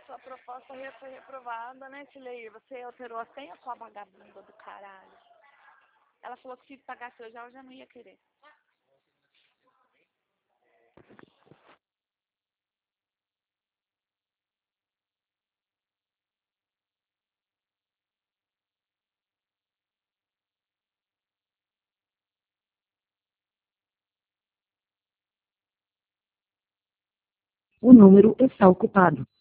Sua proposta foi reprovada, né, Tilei? Você alterou a senha, sua vagabunda do caralho. Ela falou que se pagasse hoje, ela já não ia querer. O número está ocupado.